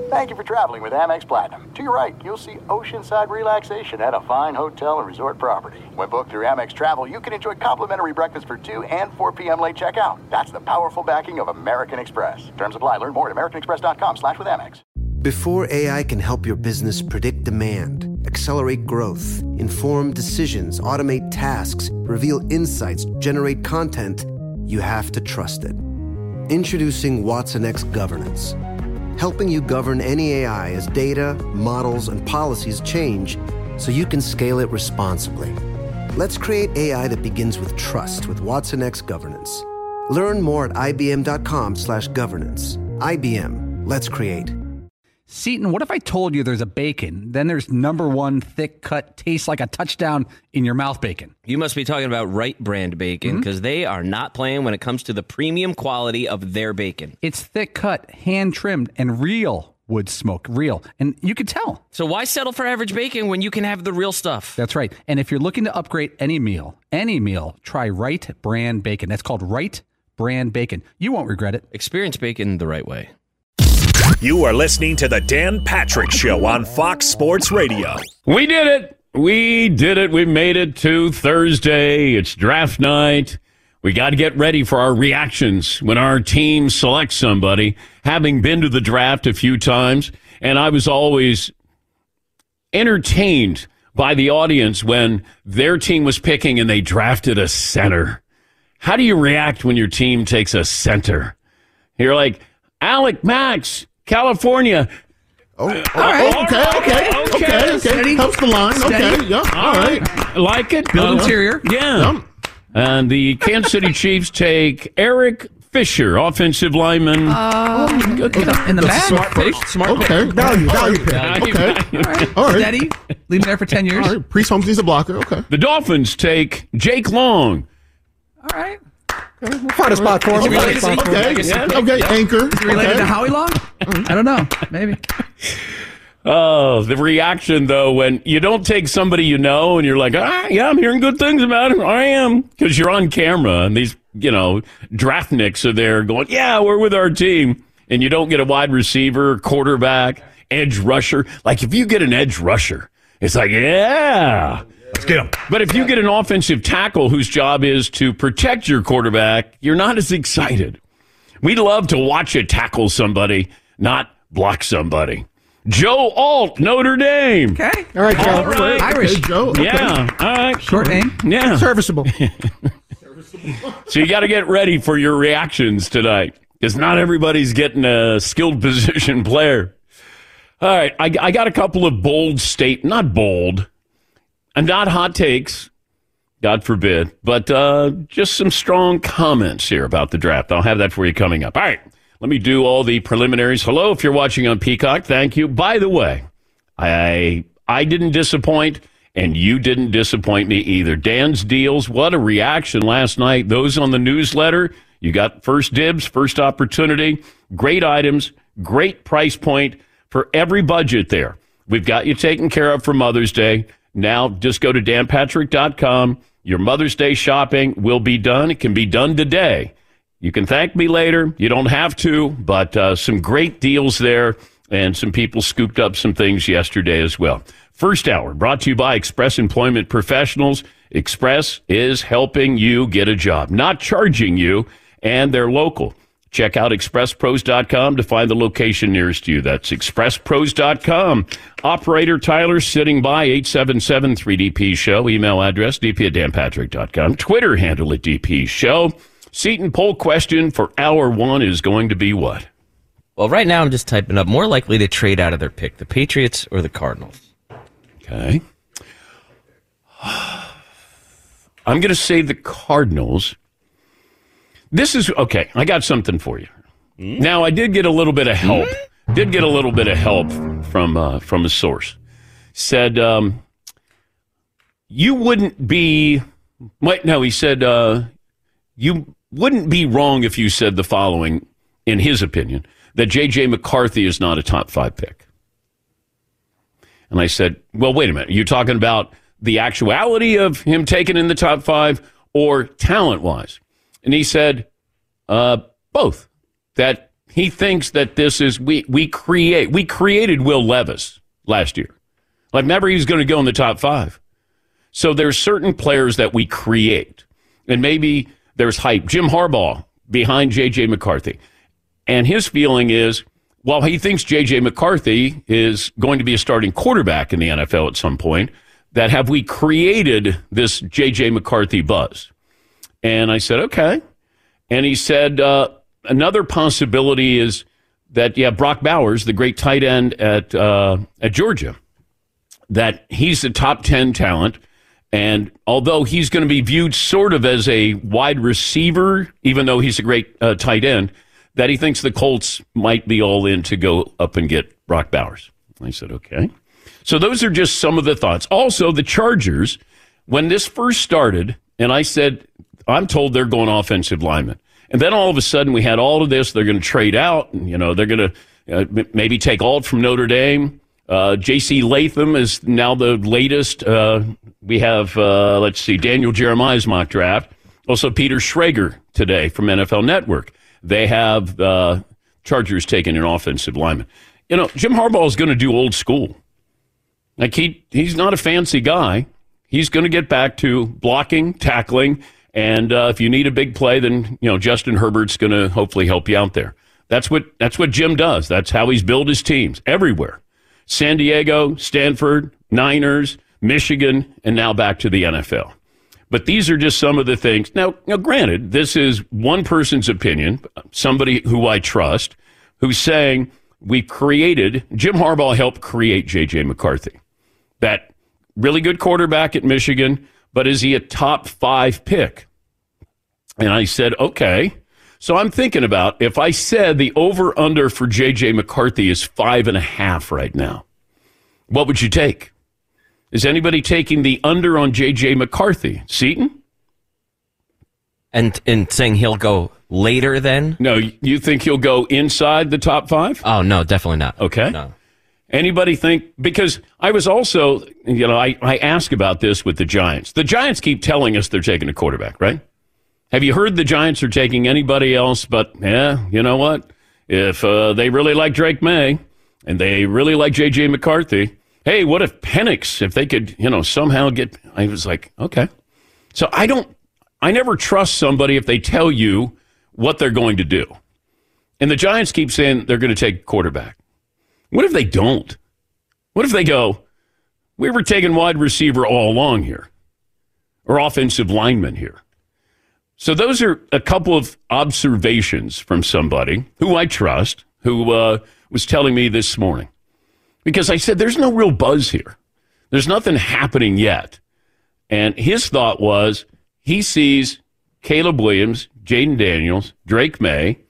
Thank you for traveling with Amex Platinum. To your right, you'll see oceanside relaxation at a fine hotel and resort property. When booked through Amex Travel, you can enjoy complimentary breakfast for 2 and 4 p.m. late checkout. That's the powerful backing of American Express. Terms apply. Learn more at americanexpress.com/withAmex. Before AI can help your business predict demand, accelerate growth, inform decisions, automate tasks, reveal insights, generate content, you have to trust it. Introducing watsonx Governance, helping you govern any AI as data, models, and policies change so you can scale it responsibly. Let's create AI that begins with trust with watsonx Governance. Learn more at ibm.com/governance. IBM, let's create. Seton, what if I told you there's a bacon, then there's number one thick cut, tastes like a touchdown in your mouth bacon? You must be talking about Wright brand bacon, because they are not playing when it comes to the premium quality of their bacon. It's thick cut, hand trimmed, and real wood smoke, real. And you can tell. So why settle for average bacon when you can have the real stuff? That's right. And if you're looking to upgrade any meal, try Wright brand bacon. That's called Wright brand bacon. You won't regret it. Experience bacon the right way. You are listening to the Dan Patrick Show on Fox Sports Radio. We did it. We made it to Thursday. It's draft night. We got to get ready for our reactions when our team selects somebody. Having been to the draft a few times, and I was always entertained by the audience when their team was picking and they drafted a center. How do you react when your team takes a center? You're like, Alec Max, California. All right. Okay. Helps the line. Steady. Okay. Yeah. All right. Like it. Build interior. Yeah. And the Kansas City Chiefs take Eric Fisher, offensive lineman. In the bag. Smart. Okay. Value pick. Okay. All right. Steady. Leave him there for 10 years. All right. Priest Holmes needs a blocker. Okay. The Dolphins take Jake Long. All right. Find a spot for him. Okay. Anchor. Is he related to Howie Long? I don't know. Maybe. Oh, the reaction, though, when you don't take somebody you know and you're like, yeah, I'm hearing good things about him. I am. Because you're on camera and these, draftniks are there going, yeah, we're with our team. And you don't get a wide receiver, quarterback, edge rusher. Like, if you get an edge rusher, it's like, yeah. Let's get him. But if you get an offensive tackle whose job is to protect your quarterback, you're not as excited. We love to watch you tackle somebody, not block somebody. Joe Alt, Notre Dame. Okay. All right, Joe. All right. Irish. Okay, Joe. Okay. Yeah. All right. Short name. Yeah. Serviceable. So you got to get ready for your reactions tonight, because not everybody's getting a skilled position player. All right. I got a couple of not bold, and not hot takes, God forbid, but just some strong comments here about the draft. I'll have that for you coming up. All right. Let me do all the preliminaries. Hello, if you're watching on Peacock, thank you. By the way, I didn't disappoint, and you didn't disappoint me either. Dan's Deals, what a reaction last night. Those on the newsletter, you got first dibs, first opportunity, great items, great price point for every budget there. We've got you taken care of for Mother's Day. Now just go to danpatrick.com. Your Mother's Day shopping will be done. It can be done today. You can thank me later. You don't have to, but some great deals there, and some people scooped up some things yesterday as well. First hour brought to you by Express Employment Professionals. Express is helping you get a job, not charging you, and they're local. Check out expresspros.com to find the location nearest you. That's expresspros.com. Operator Tyler sitting by, 877-3DP-SHOW. Email address, dp@danpatrick.com. Twitter handle at DP-SHOW. Seton, poll question for hour one is going to be what? Well, right now I'm just typing up more likely to trade out of their pick, the Patriots or the Cardinals. Okay. I'm going to say the Cardinals. This is, okay, I got something for you. Now, I did get a little bit of help. From a source. Said, you wouldn't be, he said, you wouldn't be wrong if you said the following, in his opinion, that J.J. McCarthy is not a top 5 pick. And I said, well, wait a minute. Are you talking about the actuality of him taken in the top 5 or talent-wise? And he said, both. That he thinks that this is we created Will Levis last year. Like, never he was going to go in the top 5. So there's certain players that we create, and maybe there's hype. Jim Harbaugh behind J.J. McCarthy, and his feeling is, while he thinks J.J. McCarthy is going to be a starting quarterback in the NFL at some point, that have we created this J.J. McCarthy buzz? And I said, okay. And he said, another possibility is that, Brock Bowers, the great tight end at Georgia, that he's a top 10 talent. And although he's going to be viewed sort of as a wide receiver, even though he's a great tight end, that he thinks the Colts might be all in to go up and get Brock Bowers. I said, okay. So those are just some of the thoughts. Also, the Chargers, when this first started, and I said, I'm told they're going offensive linemen. And then all of a sudden we had all of this. They're going to trade out. And, they're going to maybe take Alt from Notre Dame. J.C. Latham is now the latest. We have, Daniel Jeremiah's mock draft. Also, Peter Schrager today from NFL Network. They have Chargers taking an offensive lineman. Jim Harbaugh is going to do old school. Like, he's not a fancy guy. He's going to get back to blocking, tackling, and if you need a big play, then Justin Herbert's going to hopefully help you out there. That's what Jim does. That's how he's built his teams everywhere. San Diego, Stanford, Niners, Michigan, and now back to the NFL. But these are just some of the things. Now, granted, this is one person's opinion, somebody who I trust, who's saying Jim Harbaugh helped create J.J. McCarthy. That really good quarterback at Michigan, but is he a top 5 pick? And I said, okay. So I'm thinking about, if I said the over-under for J.J. McCarthy is 5.5 right now, what would you take? Is anybody taking the under on J.J. McCarthy? Seton? And saying he'll go later then? No, you think he'll go inside the top 5? Oh, no, definitely not. Okay. No. Anybody think, because I was also, I ask about this with the Giants. The Giants keep telling us they're taking a quarterback, right? Have you heard the Giants are taking anybody else but, you know what? If they really like Drake May and they really like J.J. McCarthy, hey, what if Penix, if they could, somehow get, I was like, okay. So I never trust somebody if they tell you what they're going to do. And the Giants keep saying they're going to take a quarterback. What if they don't? What if they go, we were taking wide receiver all along here, or offensive lineman here? So those are a couple of observations from somebody who I trust, who was telling me this morning. Because I said, there's no real buzz here. There's nothing happening yet. And his thought was, he sees Caleb Williams, Jaden Daniels, Drake May.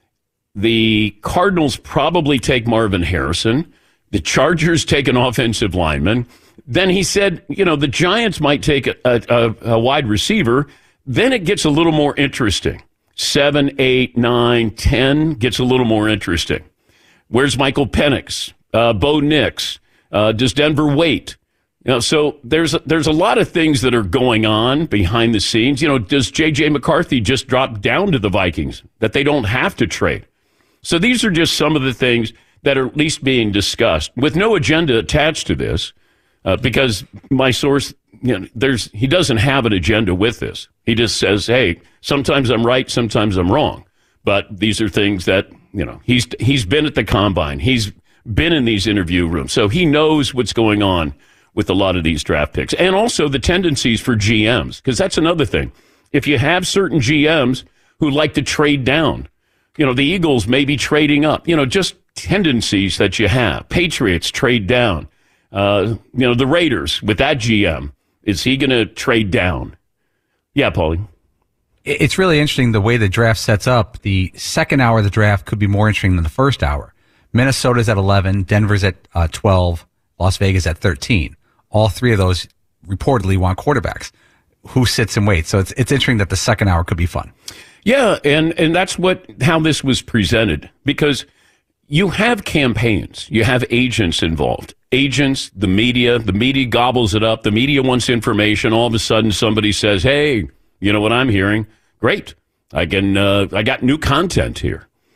The Cardinals probably take Marvin Harrison. The Chargers take an offensive lineman. Then he said, the Giants might take a wide receiver. Then it gets a little more interesting. 7, 8, 9, 10 gets a little more interesting. Where's Michael Penix? Bo Nix? Does Denver wait? So there's a lot of things that are going on behind the scenes. Does J.J. McCarthy just drop down to the Vikings that they don't have to trade? So these are just some of the things that are at least being discussed with no agenda attached to this, because my source, he doesn't have an agenda with this. He just says, hey, sometimes I'm right, sometimes I'm wrong. But these are things that, he's been at the combine. He's been in these interview rooms. So he knows what's going on with a lot of these draft picks. And also the tendencies for GMs, because that's another thing. If you have certain GMs who like to trade down, the Eagles may be trading up, just tendencies that you have. Patriots trade down. The Raiders with that GM, is he going to trade down? Yeah, Paulie. It's really interesting the way the draft sets up. The second hour of the draft could be more interesting than the first hour. Minnesota's at 11, Denver's at 12, Las Vegas at 13. All three of those reportedly want quarterbacks. Who sits and waits? So it's interesting that the second hour could be fun. Yeah, and that's how this was presented, because you have campaigns, you have agents involved. Agents, the media gobbles it up. The media wants information. All of a sudden somebody says, hey, you know what I'm hearing? Great. I got new content here.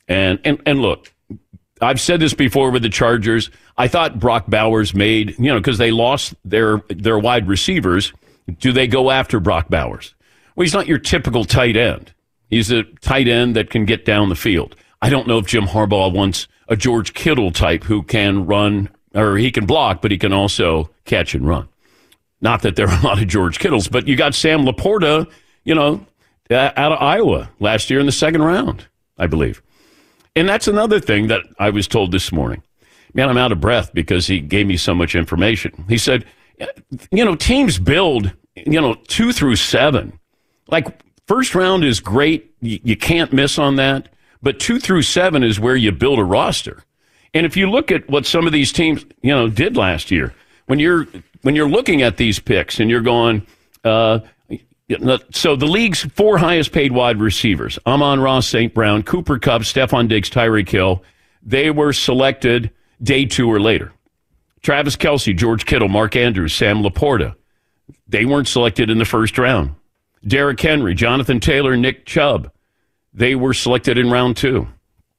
And look, I've said this before with the Chargers. I thought Brock Bowers made, because they lost their wide receivers. Do they go after Brock Bowers? Well, he's not your typical tight end. He's a tight end that can get down the field. I don't know if Jim Harbaugh wants a George Kittle type who can run, or he can block, but he can also catch and run. Not that there are a lot of George Kittles, but you got Sam Laporta, out of Iowa last year in the second round, I believe. And that's another thing that I was told this morning. Man, I'm out of breath because he gave me so much information. He said, teams build, 2 through 7. Like, first round is great. You can't miss on that. But 2 through 7 is where you build a roster. And if you look at what some of these teams, did last year, when you're looking at these picks and you're going, so the league's 4 highest paid wide receivers, Amon-Ra St. Brown, Cooper Kupp, Stephon Diggs, Tyreek Hill, they were selected day 2 or later. Travis Kelce, George Kittle, Mark Andrews, Sam Laporta, they weren't selected in the first round. Derrick Henry, Jonathan Taylor, Nick Chubb, they were selected in round 2.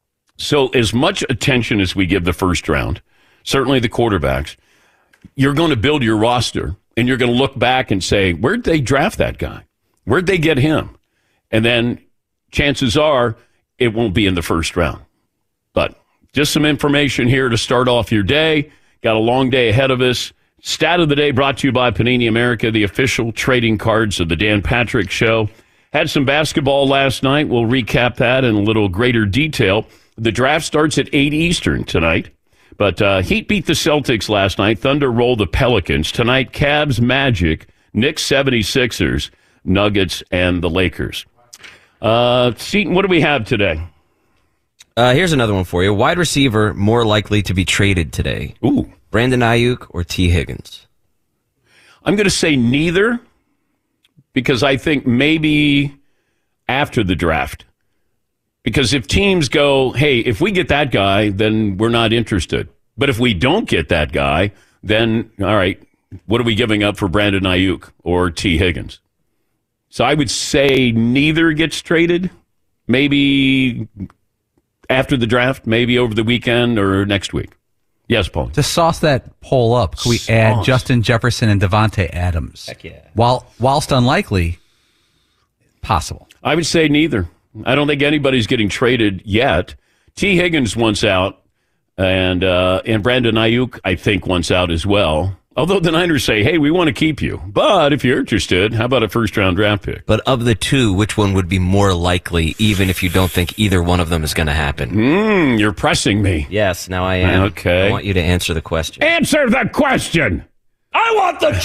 So as much attention as we give the first round, certainly the quarterbacks, you're going to build your roster, and you're going to look back and say, where'd they draft that guy? Where'd they get him? And then chances are it won't be in the first round. But just some information here to start off your day. Got a long day ahead of us. Stat of the day brought to you by Panini America, the official trading cards of the Dan Patrick Show. Had some basketball last night. We'll recap that in a little greater detail. The draft starts at 8 Eastern tonight. But Heat beat the Celtics last night. Thunder roll the Pelicans. Tonight, Cavs, Magic, Knicks, 76ers, Nuggets, and the Lakers. Seton, what do we have today? Here's another one for you. Wide receiver more likely to be traded today. Ooh. Brandon Ayuk or T. Higgins? I'm going to say neither, because I think maybe after the draft. Because if teams go, hey, if we get that guy, then we're not interested. But if we don't get that guy, then, all right, what are we giving up for Brandon Ayuk or T. Higgins? So I would say neither gets traded. Maybe after the draft, maybe over the weekend or next week. Yes, Paul. To sauce that poll up, could we add Justin Jefferson and Devontae Adams? Heck yeah. Whilst unlikely, possible. I would say neither. I don't think anybody's getting traded yet. T. Higgins wants out, and Brandon Ayuk, I think, wants out as well. Although the Niners say, hey, we want to keep you. But if you're interested, how about a first-round draft pick? But of the two, which one would be more likely, even if you don't think either one of them is going to happen? You're pressing me. Yes, now I am. Okay. I want you to answer the question. Answer the question! I want the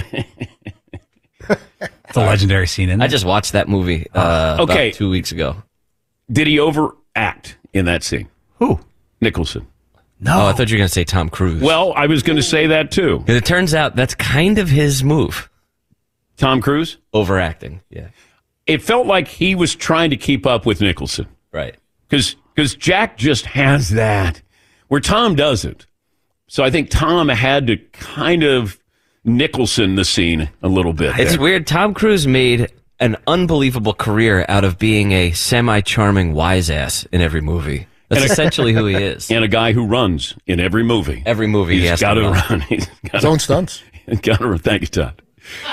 truth! It's a legendary scene, isn't it? I just watched that movie about 2 weeks ago. Did he overact in that scene? Who? Nicholson. No. Oh, I thought you were going to say Tom Cruise. Well, I was going to say that, too. Because it turns out that's kind of his move. Tom Cruise? Overacting, yeah. It felt like he was trying to keep up with Nicholson. Right. Because Jack just has that, where Tom doesn't. So I think Tom had to kind of Nicholson the scene a little bit. It's weird. Tom Cruise made an unbelievable career out of being a semi-charming wise ass in every movie. That's essentially who he is. And a guy who runs in every movie. Every movie he has got to run. He's got His own stunts. Got to run. Thank you, Todd.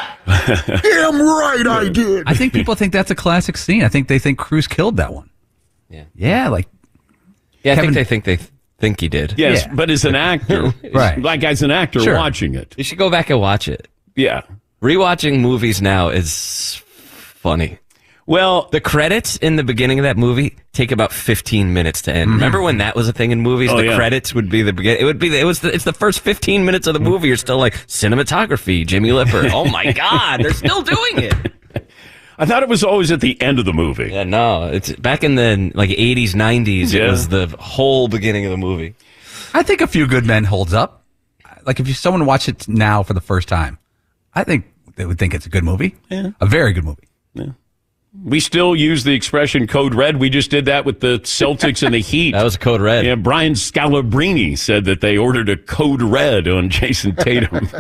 Damn right I did. I think people think that's a classic scene. I think they think Cruise killed that one. Yeah. Yeah, like... Yeah, Kevin, I think they think he did. Yes, Yeah. but as an actor, Right. like as an actor Sure. watching it. You should go back and watch it. Yeah. Rewatching movies now is funny. Well, The credits in the beginning of that movie take about 15 minutes to end. Remember when that was a thing in movies? Oh, The yeah. credits would be the beginning. It's the first 15 minutes of the movie. You're still like cinematography, Jimmy Lipper. Oh my God, they're still doing it. I thought it was always at the end of the movie. Yeah, no, it's back in the like 80s, 90s. Yeah. It was the whole beginning of the movie. I think A Few Good Men holds up. Like, if someone watch it now for the first time, I think they would think it's a good movie. Yeah. A very good movie. Yeah. We still use the expression code red. We just did that with the Celtics and the Heat. That was Code Red. Yeah, Brian Scalabrine said that they ordered a code red on Jason Tatum.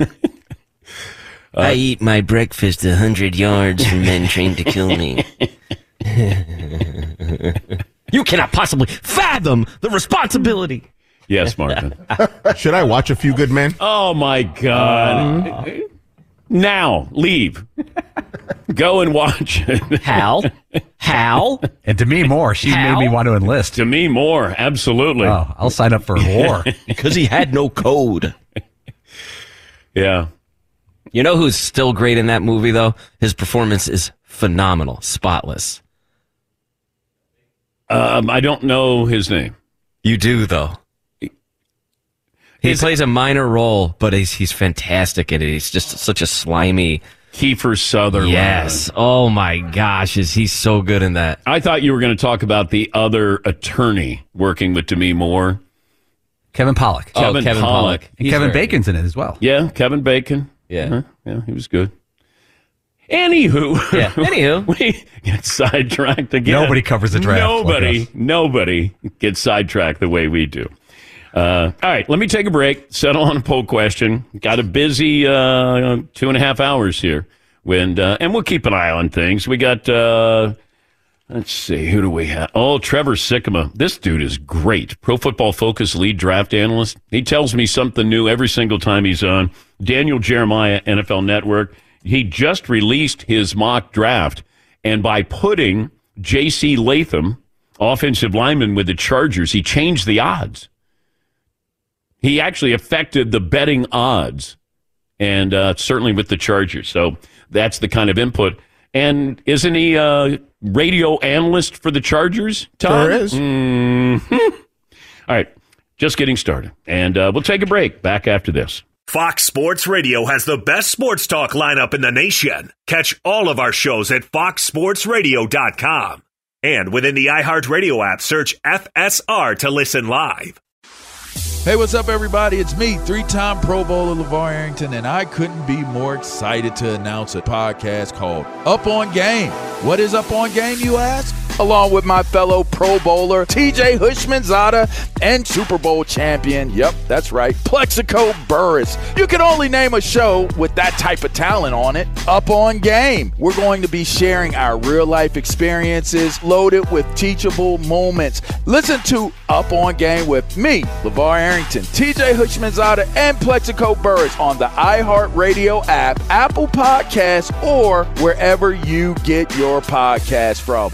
I eat my breakfast 100 yards from men trained to kill me. You cannot possibly fathom the responsibility. Yes, Martin. Should I watch A Few Good Men? Oh, my God. Now, leave. Go and watch it. Hal? And Demi Moore, she made me want to enlist. Demi Moore, absolutely. Oh, I'll sign up for war. Because he had no code. Yeah. You know who's still great in that movie, though? His performance is phenomenal, spotless. I don't know his name. You do, though. He plays a minor role, but he's fantastic in it. He's just such a slimy... Kiefer Sutherland. Yes. Oh, my gosh. He's so good in that. I thought you were going to talk about the other attorney working with Demi Moore. Kevin Pollak. Kevin Pollak. And Kevin Bacon's in it as well. Yeah, Kevin Bacon. Yeah. Yeah, he was good. Anywho. We get sidetracked again. Nobody covers the draft. Nobody gets sidetracked the way we do. All right, let me take a break, settle on a poll question. Got a busy 2.5 hours here. And we'll keep an eye on things. We got, let's see, who do we have? Oh, Trevor Sikkema. This dude is great. Pro Football Focus lead draft analyst. He tells me something new every single time he's on. Daniel Jeremiah, NFL Network. He just released his mock draft. And by putting J.C. Latham, offensive lineman with the Chargers, he changed the odds. He actually affected the betting odds, and certainly with the Chargers. So that's the kind of input. And isn't he a radio analyst for the Chargers, Todd? Sure is. Mm-hmm. All right, just getting started. And we'll take a break. Back after this. Fox Sports Radio has the best sports talk lineup in the nation. Catch all of our shows at foxsportsradio.com. And within the iHeartRadio app, search FSR to listen live. Hey, what's up, everybody? It's me, three-time Pro Bowler LeVar Arrington, and I couldn't be more excited to announce a podcast called Up On Game. What is Up On Game, you ask? Along with my fellow Pro Bowler, TJ Hushmanzada, and Super Bowl champion, yep, that's right, Plexico Burris. You can only name a show with that type of talent on it. Up On Game. We're going to be sharing our real-life experiences loaded with teachable moments. Listen to Up On Game with me, LeVar Arrington, TJ Hushmanzada, and Plexico Burris on the iHeartRadio app, Apple Podcasts, or wherever you get your podcast from.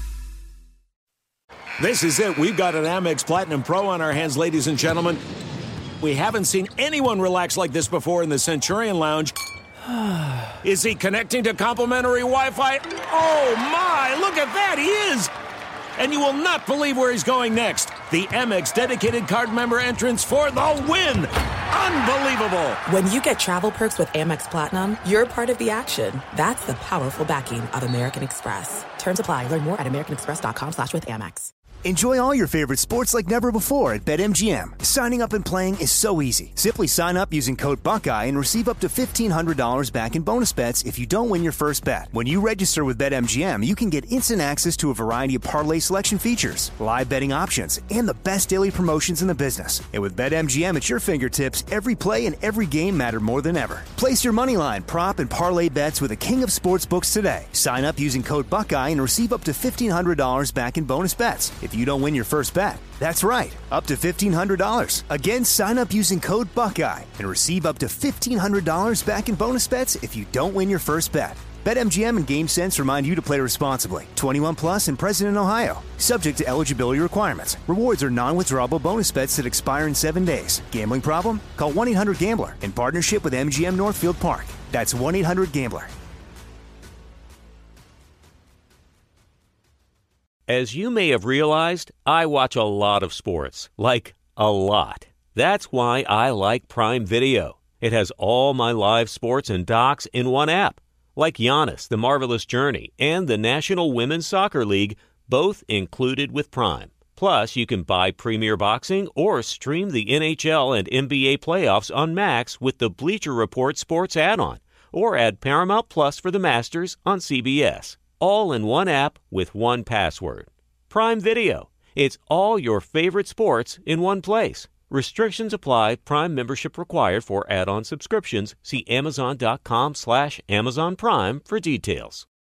This is it. We've got an Amex Platinum Pro on our hands, ladies and gentlemen. We haven't seen anyone relax like this before in the Centurion Lounge. Is he connecting to complimentary Wi-Fi? Oh, my. Look at that. He is. And you will not believe where he's going next. The Amex dedicated card member entrance for the win. Unbelievable. When you get travel perks with Amex Platinum, you're part of the action. That's the powerful backing of American Express. Terms apply. Learn more at americanexpress.com/withAmex. Enjoy all your favorite sports like never before at BetMGM. Signing up and playing is so easy. Simply sign up using code Buckeye and receive up to $1,500 back in bonus bets if you don't win your first bet. When you register with BetMGM, you can get instant access to a variety of parlay selection features, live betting options, and the best daily promotions in the business. And with BetMGM at your fingertips, every play and every game matter more than ever. Place your moneyline, prop, and parlay bets with the king of sportsbooks today. Sign up using code Buckeye and receive up to $1,500 back in bonus bets if you don't win your first bet. That's right, up to $1,500. Again, sign up using code Buckeye and receive up to $1,500 back in bonus bets if you don't win your first bet. BetMGM and GameSense remind you to play responsibly. 21 plus and present in Ohio. Subject to eligibility requirements. Rewards are non-withdrawable bonus bets that expire in 7 days. Gambling problem? Call 1-800-GAMBLER in partnership with MGM Northfield Park. That's 1-800-GAMBLER. As you may have realized, I watch a lot of sports. Like, a lot. That's why I like Prime Video. It has all my live sports and docs in one app. Like Giannis, The Marvelous Journey, and the National Women's Soccer League, both included with Prime. Plus, you can buy Premier Boxing or stream the NHL and NBA playoffs on Max with the Bleacher Report Sports add-on, or add Paramount Plus for the Masters on CBS. All in one app with one password. Prime Video. It's all your favorite sports in one place. Restrictions apply. Prime membership required for add-on subscriptions. See Amazon.com/Amazon Prime for details.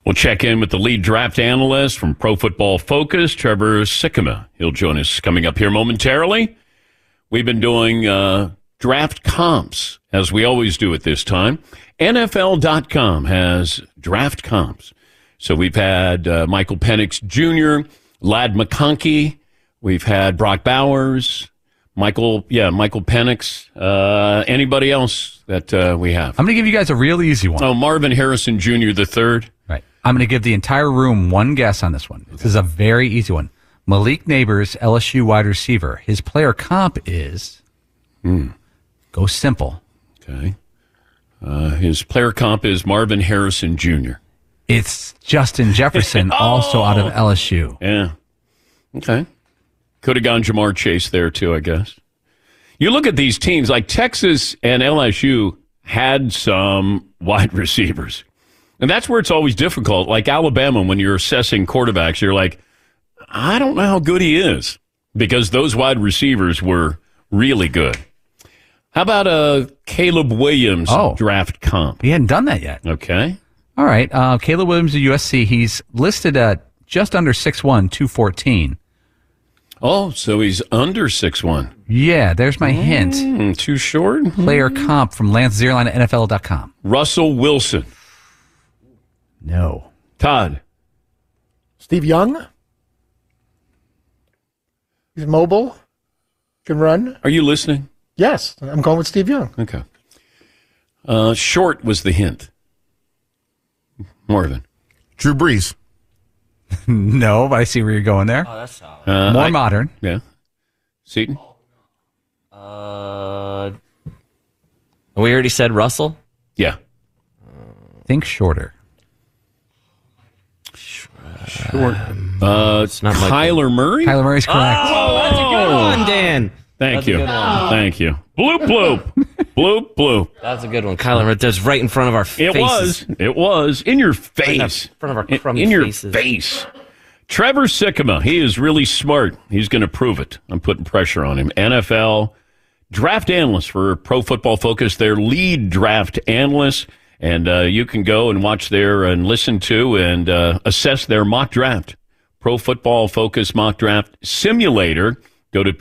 We'll check in with the lead draft analyst from Pro Football Focus, Trevor Sikkema. He'll join us coming up here momentarily. We've been doing draft comps, as we always do at this time. NFL.com has draft comps. So we've had Michael Penix Jr., Ladd McConkey. We've had Brock Bowers, Michael Penix. Anybody else that we have? I'm going to give you guys a real easy one. Oh, Marvin Harrison Jr. the third. Right. I'm going to give the entire room one guess on this one. This is a very easy one. Malik Neighbors, LSU wide receiver. His player comp is go simple. Okay. His player comp is Marvin Harrison Jr. It's Justin Jefferson, also out of LSU. Yeah. Okay. Could have gone Jamar Chase there, too, I guess. You look at these teams, like Texas and LSU had some wide receivers. And that's where it's always difficult. Like Alabama, when you're assessing quarterbacks, you're like, I don't know how good he is, because those wide receivers were really good. How about Caleb Williams draft comp? He hadn't done that yet. Okay. All right. Caleb Williams of USC, he's listed at just under 6'1", 214. Oh, so he's under 6'1". Yeah, there's my hint. Too short? Player comp from Lance Zierlein at NFL.com. Russell Wilson. No. Todd. Steve Young. He's mobile. Can run. Are you listening? Yes, I'm going with Steve Young. Okay. Short was the hint. Marvin. Drew Brees. No, but I see where you're going there. Oh, that's solid. More modern. Yeah. Seton? We already said Russell? Yeah. Think shorter. Short. It's not Kyler Murray? Kyler Murray's correct. Oh, that's a good one, Dan. Thank you. Thank you. Bloop, bloop. Bloop, bloop. That's a good one. Kyler Murray, that's right in front of our faces. It was. In your face. In front of our crummy In your faces. face. Trevor Sikkema, he is really smart. He's going to prove it. I'm putting pressure on him. NFL draft analyst for Pro Football Focus, their lead draft analyst. And you can go and watch their and listen to and assess their mock draft. Pro Football Focus mock draft simulator. Go to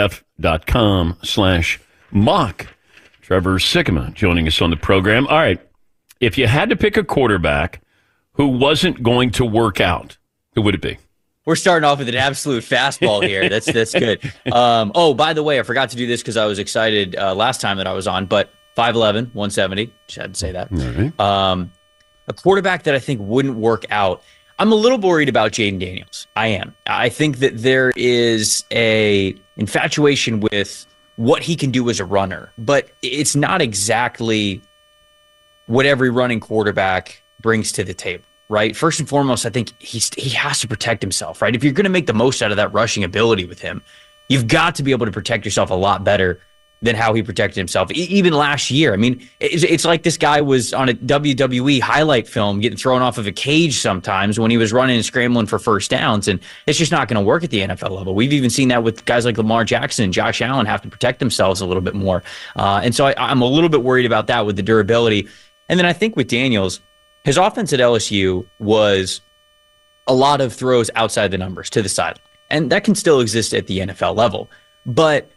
pff.com/mock. Trevor Sikkema joining us on the program. All right. If you had to pick a quarterback who wasn't going to work out, who would it be? We're starting off with an absolute fastball here. That's good. By the way, I forgot to do this because I was excited last time that I was on, but 5'11", 170. Just had to say that. All right. A quarterback that I think wouldn't work out. I'm a little worried about Jaden Daniels. I am. I think that there is a infatuation with what he can do as a runner, but it's not exactly what every running quarterback brings to the table, right? First and foremost, I think he has to protect himself, right? If you're going to make the most out of that rushing ability with him, you've got to be able to protect yourself a lot better than how he protected himself. Even last year, I mean, it's like this guy was on a WWE highlight film getting thrown off of a cage sometimes when he was running and scrambling for first downs, and it's just not going to work at the NFL level. We've even seen that with guys like Lamar Jackson and Josh Allen have to protect themselves a little bit more. And so I'm a little bit worried about that with the durability. And then I think with Daniels, his offense at LSU was a lot of throws outside the numbers to the sideline. And that can still exist at the NFL level. But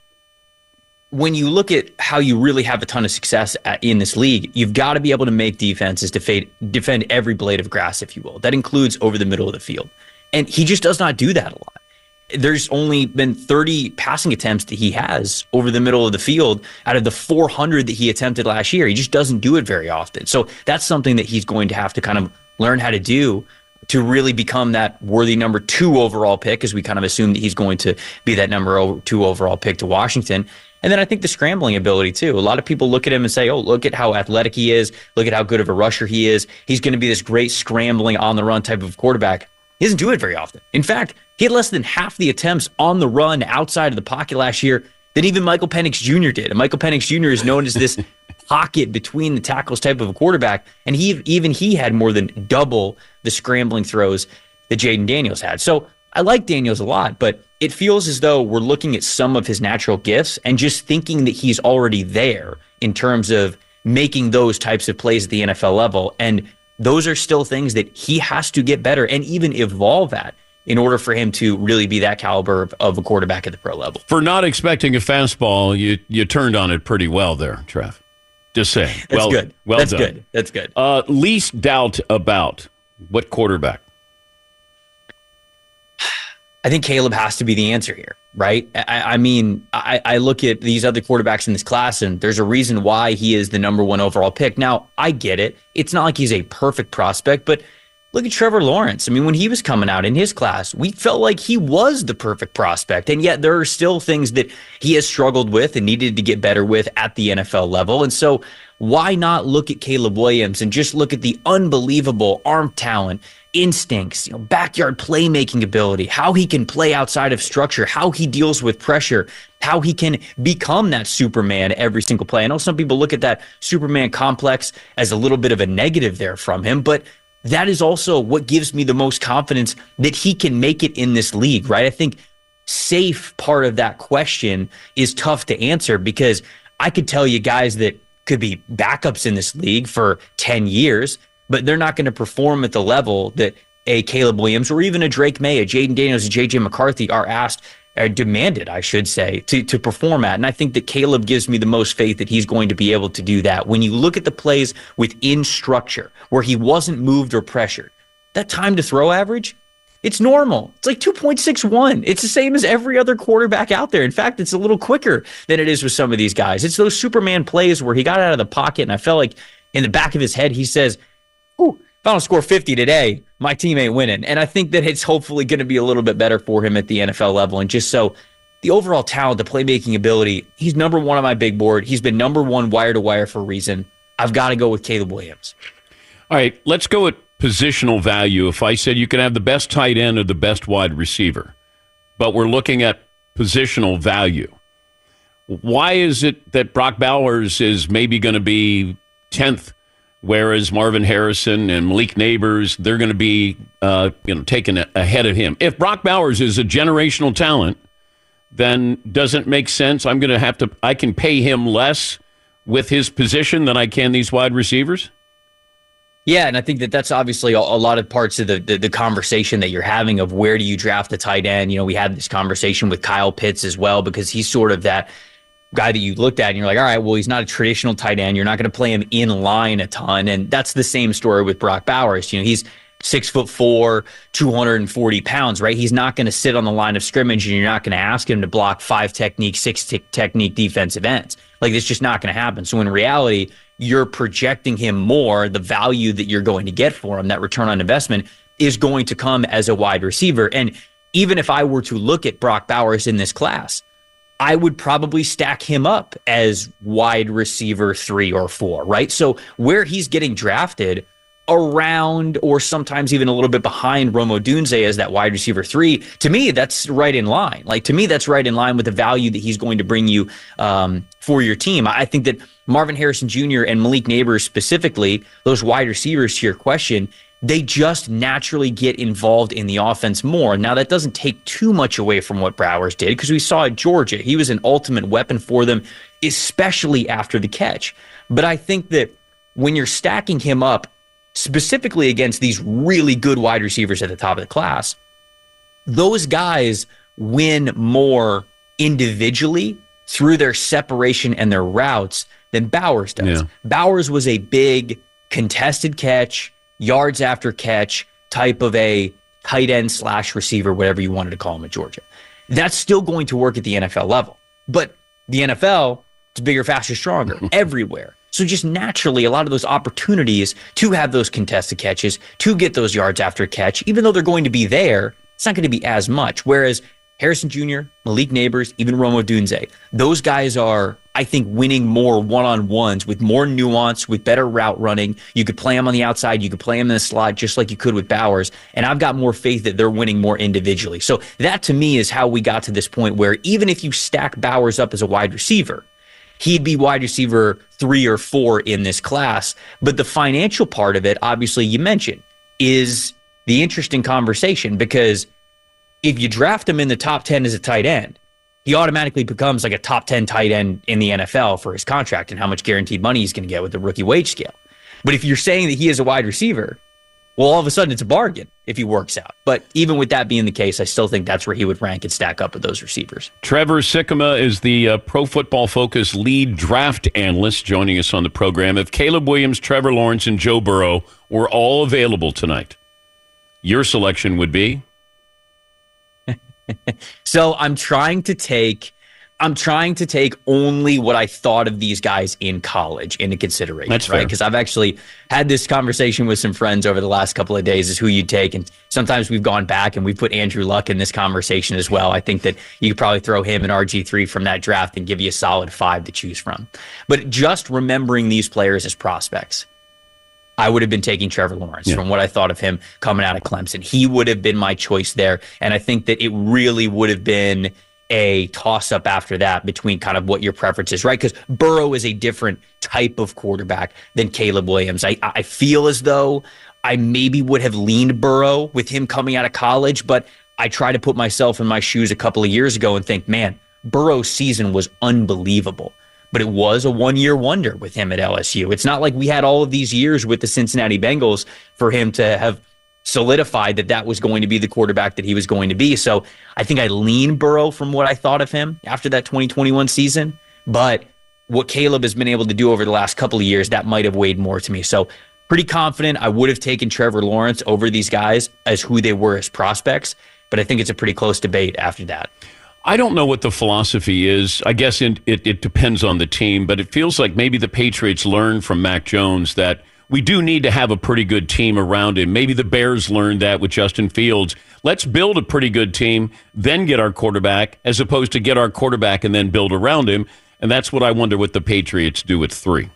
when you look at how you really have a ton of success in this league, you've got to be able to make defenses defend every blade of grass, if you will. That includes over the middle of the field. And he just does not do that a lot. There's only been 30 passing attempts that he has over the middle of the field out of the 400 that he attempted last year. He just doesn't do it very often. So that's something that he's going to have to kind of learn how to do to really become that worthy number 2 overall pick, as we kind of assume that he's going to be that number 2 overall pick to Washington. And then I think the scrambling ability, too. A lot of people look at him and say, oh, look at how athletic he is. Look at how good of a rusher he is. He's going to be this great scrambling on-the-run type of quarterback. He doesn't do it very often. In fact, he had less than half the attempts on the run outside of the pocket last year than even Michael Penix Jr. did. And Michael Penix Jr. is known as this pocket between the tackles type of a quarterback. And he had more than double the scrambling throws that Jaden Daniels had. So I like Daniels a lot, but it feels as though we're looking at some of his natural gifts and just thinking that he's already there in terms of making those types of plays at the NFL level. And those are still things that he has to get better and even evolve at in order for him to really be that caliber of a quarterback at the pro level. For not expecting a fastball, you turned on it pretty well there, Trev. Just saying. That's good. Well That's done. good. That's good. Least doubt about what quarterback? I think Caleb has to be the answer here, right? I mean, I look at these other quarterbacks in this class, and there's a reason why he is the number 1 overall pick. Now, I get it. It's not like he's a perfect prospect, but look at Trevor Lawrence. I mean, when he was coming out in his class, we felt like he was the perfect prospect. And yet there are still things that he has struggled with and needed to get better with at the NFL level. And so why not look at Caleb Williams and just look at the unbelievable arm talent, instincts, backyard playmaking ability, how he can play outside of structure, how he deals with pressure, how he can become that Superman every single play. I know some people look at that Superman complex as a little bit of a negative there from him, but that is also what gives me the most confidence that he can make it in this league, right? I think safe part of that question is tough to answer because I could tell you guys that could be backups in this league for 10 years, but they're not going to perform at the level that a Caleb Williams or even a Drake May, a Jaden Daniels, a JJ McCarthy are asked demanded, I should say, to perform at. And I think that Caleb gives me the most faith that he's going to be able to do that. When you look at the plays within structure where he wasn't moved or pressured, that time to throw average, it's normal. It's like 2.61. It's the same as every other quarterback out there. In fact, it's a little quicker than it is with some of these guys. It's those Superman plays where he got out of the pocket and I felt like in the back of his head, he says, "Ooh, if I don't score 50 today, my team ain't winning." And I think that it's hopefully going to be a little bit better for him at the NFL level. And just so the overall talent, the playmaking ability, he's number one on my big board. He's been number one wire to wire for a reason. I've got to go with Caleb Williams. All right, let's go at positional value. If I said you can have the best tight end or the best wide receiver, but we're looking at positional value, why is it that Brock Bowers is maybe going to be 10th, whereas Marvin Harrison and Malik Neighbors, they're going to be taken ahead of him? If Brock Bowers is a generational talent, then doesn't it make sense I can pay him less with his position than I can these wide receivers? Yeah, and I think that that's obviously a lot of parts of the conversation that you're having of where do you draft the tight end. We had this conversation with Kyle Pitts as well, because he's sort of that guy that you looked at and you're like, all right, well, he's not a traditional tight end. You're not going to play him in line a ton. And that's the same story with Brock Bowers. He's 6'4", 240 pounds, right? He's not going to sit on the line of scrimmage and you're not going to ask him to block 5 technique, 6 technique defensive ends. Like, it's just not going to happen. So in reality, you're projecting him more. The value that you're going to get for him, that return on investment, is going to come as a wide receiver. And even if I were to look at Brock Bowers in this class, I would probably stack him up as wide receiver 3 or 4, right? So where he's getting drafted around or sometimes even a little bit behind Rome Odunze as that wide receiver 3, to me, that's right in line. Like, to me, that's right in line with the value that he's going to bring you for your team. I think that Marvin Harrison Jr. and Malik Neighbors specifically, those wide receivers, to your question, they just naturally get involved in the offense more. Now, that doesn't take too much away from what Bowers did, because we saw at Georgia, he was an ultimate weapon for them, especially after the catch. But I think that when you're stacking him up, specifically against these really good wide receivers at the top of the class, those guys win more individually through their separation and their routes than Bowers does. Yeah. Bowers was a big contested catch, yards after catch type of a tight end / receiver, whatever you wanted to call him at Georgia. That's still going to work at the NFL level. But the NFL, it's bigger, faster, stronger everywhere. So just naturally, a lot of those opportunities to have those contested catches, to get those yards after catch, even though they're going to be there, it's not going to be as much. Whereas Harrison Jr., Malik Neighbors, even Rome Odunze, those guys are, I think, winning more one-on-ones with more nuance, with better route running. You could play them on the outside. You could play them in the slot just like you could with Bowers. And I've got more faith that they're winning more individually. So that, to me, is how we got to this point where even if you stack Bowers up as a wide receiver, he'd be wide receiver 3 or 4 in this class. But the financial part of it, obviously, you mentioned, is the interesting conversation, because if you draft him in the top 10 as a tight end, he automatically becomes like a top 10 tight end in the NFL for his contract and how much guaranteed money he's going to get with the rookie wage scale. But if you're saying that he is a wide receiver, well, all of a sudden it's a bargain if he works out. But even with that being the case, I still think that's where he would rank and stack up with those receivers. Trevor Sikkema is the Pro Football Focus lead draft analyst joining us on the program. If Caleb Williams, Trevor Lawrence, and Joe Burrow were all available tonight, your selection would be? So I'm trying to take only what I thought of these guys in college into consideration. That's right? fair. Because I've actually had this conversation with some friends over the last couple of days is who you take. And sometimes we've gone back and we put Andrew Luck in this conversation as well. I think that you could probably throw him and RG3 from that draft and give you a solid 5 to choose from. But just remembering these players as prospects, I would have been taking Trevor Lawrence from what I thought of him coming out of Clemson. He would have been my choice there. And I think that it really would have been a toss-up after that between kind of what your preference is, right? Because Burrow is a different type of quarterback than Caleb Williams. I feel as though I maybe would have leaned Burrow with him coming out of college, but I try to put myself in my shoes a couple of years ago and think, man, Burrow's season was unbelievable. But it was a one-year wonder with him at LSU. It's not like we had all of these years with the Cincinnati Bengals for him to have solidified that was going to be the quarterback that he was going to be. So I think I lean Burrow from what I thought of him after that 2021 season. But what Caleb has been able to do over the last couple of years, that might have weighed more to me. So pretty confident I would have taken Trevor Lawrence over these guys as who they were as prospects. But I think it's a pretty close debate after that. I don't know what the philosophy is. I guess it depends on the team, but it feels like maybe the Patriots learned from Mac Jones that we do need to have a pretty good team around him. Maybe the Bears learned that with Justin Fields. Let's build a pretty good team, then get our quarterback, as opposed to get our quarterback and then build around him. And that's what I wonder what the Patriots do at 3.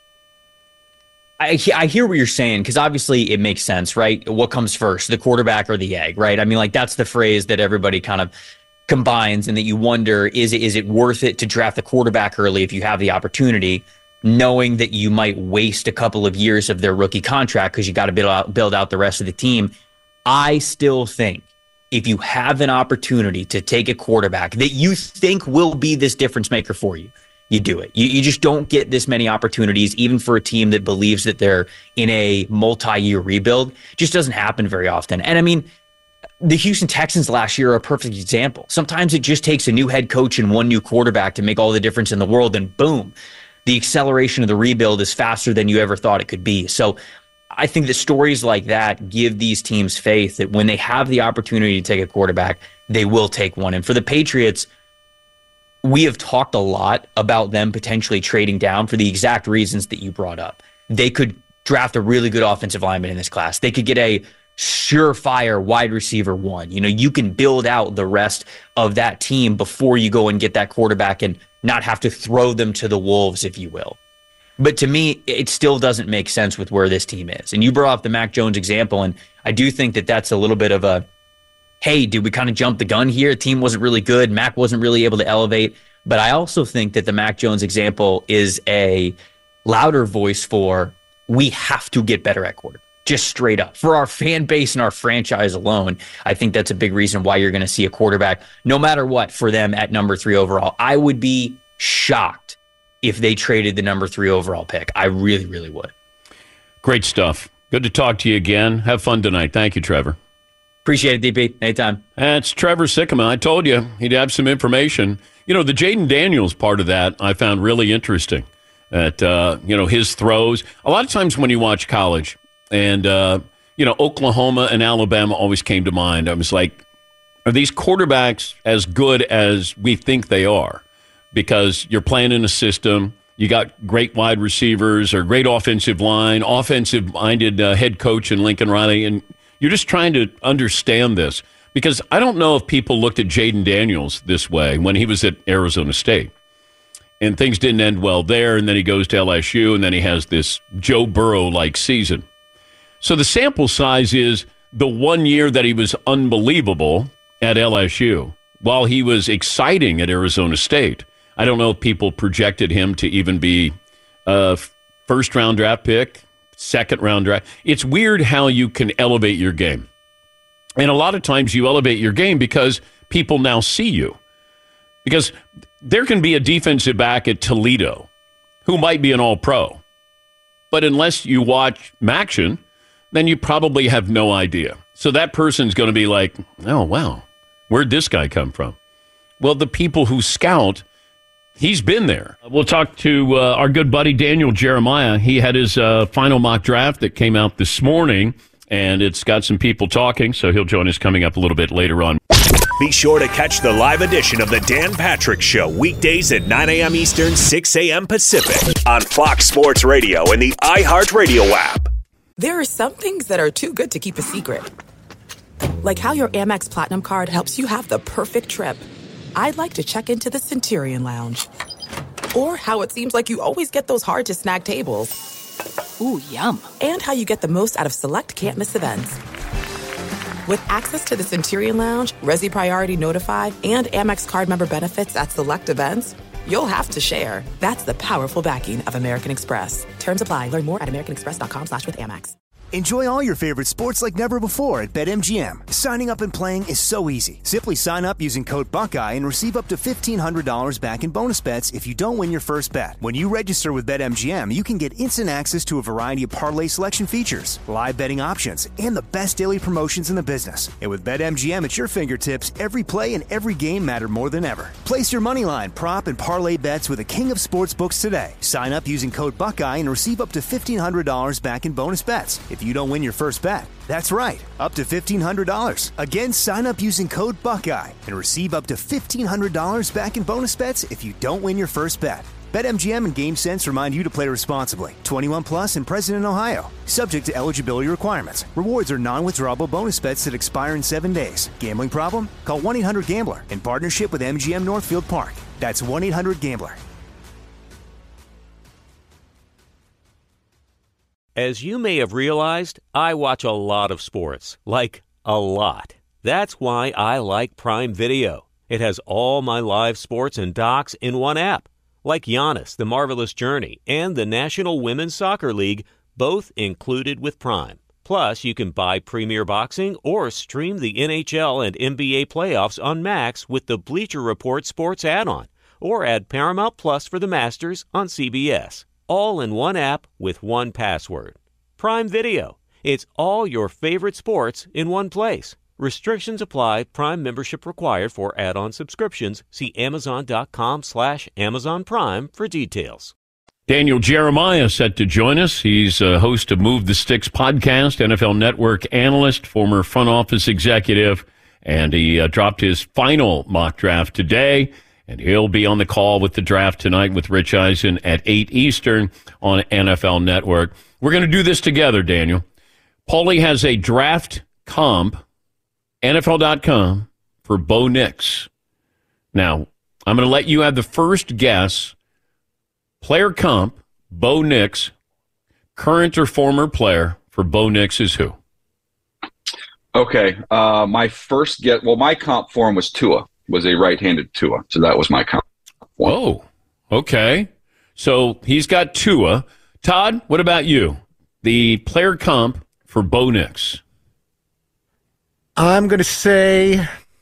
I hear what you're saying, because obviously it makes sense, right? What comes first, the quarterback or the egg, right? I mean, like, that's the phrase that everybody kind of combines, and that you wonder, is it worth it to draft the quarterback early if you have the opportunity, knowing that you might waste a couple of years of their rookie contract because you got to build out the rest of the team. I still think if you have an opportunity to take a quarterback that you think will be this difference maker for you, you do it. You just don't get this many opportunities, even for a team that believes that they're in a multi-year rebuild. It just doesn't happen very often. And I mean, the Houston Texans last year are a perfect example. Sometimes it just takes a new head coach and one new quarterback to make all the difference in the world, and boom, the acceleration of the rebuild is faster than you ever thought it could be. So I think that stories like that give these teams faith that when they have the opportunity to take a quarterback, they will take one. And for the Patriots, we have talked a lot about them potentially trading down for the exact reasons that you brought up. They could draft a really good offensive lineman in this class. They could get a surefire wide receiver 1. You know, you can build out the rest of that team before you go and get that quarterback and not have to throw them to the wolves, if you will. But to me, it still doesn't make sense with where this team is. And you brought up the Mac Jones example, and I do think that that's a little bit of a, hey, did we kind of jump the gun here? The team wasn't really good. Mac wasn't really able to elevate. But I also think that the Mac Jones example is a louder voice for, we have to get better at quarterback. Just straight up. For our fan base and our franchise alone, I think that's a big reason why you're going to see a quarterback, no matter what, for them at number 3 overall. I would be shocked if they traded the number 3 overall pick. I really, really would. Great stuff. Good to talk to you again. Have fun tonight. Thank you, Trevor. Appreciate it, DP. Anytime. That's Trevor Sikkema. I told you he'd have some information. You know, the Jaden Daniels part of that I found really interesting. That, his throws. A lot of times when you watch college, and, Oklahoma and Alabama always came to mind. I was like, are these quarterbacks as good as we think they are? Because you're playing in a system, you got great wide receivers or great offensive line, offensive-minded head coach in Lincoln Riley, and you're just trying to understand this. Because I don't know if people looked at Jaden Daniels this way when he was at Arizona State. And things didn't end well there, and then he goes to LSU, and then he has this Joe Burrow-like season. So the sample size is the 1 year that he was unbelievable at LSU while he was exciting at Arizona State. I don't know if people projected him to even be a first-round draft pick, second-round draft. It's weird how you can elevate your game. And a lot of times you elevate your game because people now see you. Because there can be a defensive back at Toledo who might be an all-pro. But unless you watch MACtion, then you probably have no idea. So that person's going to be like, oh, wow, where'd this guy come from? Well, the people who scout, he's been there. We'll talk to our good buddy Daniel Jeremiah. He had his final mock draft that came out this morning, and it's got some people talking, so he'll join us coming up a little bit later on. Be sure to catch the live edition of the Dan Patrick Show weekdays at 9 a.m. Eastern, 6 a.m. Pacific on Fox Sports Radio and the iHeartRadio app. There are some things that are too good to keep a secret. Like how your Amex Platinum card helps you have the perfect trip. I'd like to check into the Centurion Lounge. Or how it seems like you always get those hard-to-snag tables. Ooh, yum. And how you get the most out of select can't-miss events. With access to the Centurion Lounge, Resi Priority Notified, and Amex card member benefits at select events, you'll have to share. That's the powerful backing of American Express. Terms apply. Learn more at americanexpress.com/withAmex. Enjoy all your favorite sports like never before at BetMGM. Signing up and playing is so easy. Simply sign up using code Buckeye and receive up to $1,500 back in bonus bets if you don't win your first bet. When you register with BetMGM, you can get instant access to a variety of parlay selection features, live betting options, and the best daily promotions in the business. And with BetMGM at your fingertips, every play and every game matter more than ever. Place your moneyline, prop, and parlay bets with the king of sportsbooks today. Sign up using code Buckeye and receive up to $1,500 back in bonus bets if you don't win your first bet. That's right, up to $1,500. Again, sign up using code Buckeye and receive up to $1,500 back in bonus bets if you don't win your first bet. BetMGM and GameSense remind you to play responsibly. 21 plus and present in Ohio. Subject to eligibility requirements. Rewards are non-withdrawable bonus bets that expire in 7 days. Gambling problem? Call 1-800-GAMBLER in partnership with MGM Northfield Park. That's 1-800-GAMBLER. As you may have realized, I watch a lot of sports. Like, a lot. That's why I like Prime Video. It has all my live sports and docs in one app. Like Giannis, The Marvelous Journey, and the National Women's Soccer League, both included with Prime. Plus, you can buy Premier Boxing or stream the NHL and NBA playoffs on Max with the Bleacher Report Sports add-on, or add Paramount Plus for the Masters on CBS. All in one app with one password. Prime Video. It's all your favorite sports in one place. Restrictions apply. Prime membership required for add-on subscriptions. See Amazon.com/Amazon Prime for details. Daniel Jeremiah set to join us. He's a host of Move the Sticks podcast, NFL Network analyst, former front office executive, and he dropped his final mock draft today. And he'll be on the call with the draft tonight with Rich Eisen at 8 Eastern on NFL Network. We're going to do this together, Daniel. Paulie has a draft comp, NFL.com, for Bo Nix. Now, I'm going to let you have the first guess. Player comp, Bo Nix, current or former player for Bo Nix is who? Okay. My first guess, my comp for him was Tua. Was a right-handed Tua, so that was my comp. Whoa, okay. So he's got Tua. Todd, what about you? The player comp for Bo Nix. I'm going to say...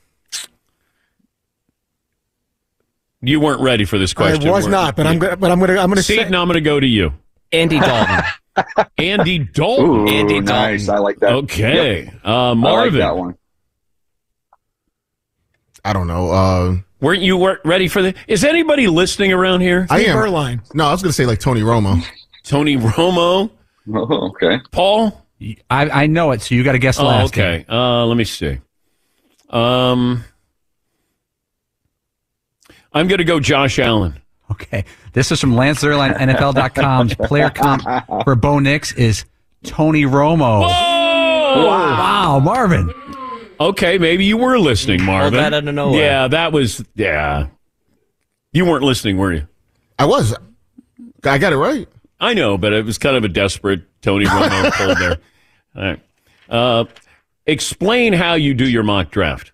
You weren't ready for this question. I was not, but I'm going to say... Seton, I'm going to go to you. Andy Dalton. Andy Dalton. Ooh, Andy Dalton. Nice. I like that. Okay. Yep. Marvin. I like that one. I don't know. Weren't you ready for this? Is anybody listening around here? I am. Berline. No, I was going to say like Tony Romo. Tony Romo. Oh, okay. Paul? I know it, so you got to guess last. Okay. Let me see. I'm going to go Josh Allen. Okay. This is from Lance Zierlein, NFL.com's player comp for Bo Nix is Tony Romo. Whoa! Wow, Marvin. Okay, maybe you were listening, Marvin. All that out of nowhere. Yeah, that was, yeah. You weren't listening, were you? I was. I got it right. I know, but it was kind of a desperate Tony Romo pull there. All right. Explain how you do your mock draft.